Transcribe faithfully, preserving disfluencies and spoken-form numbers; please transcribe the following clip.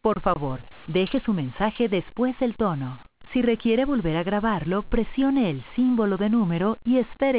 Por favor, deje su mensaje después del tono. Si requiere volver a grabarlo, presione el símbolo de número y espere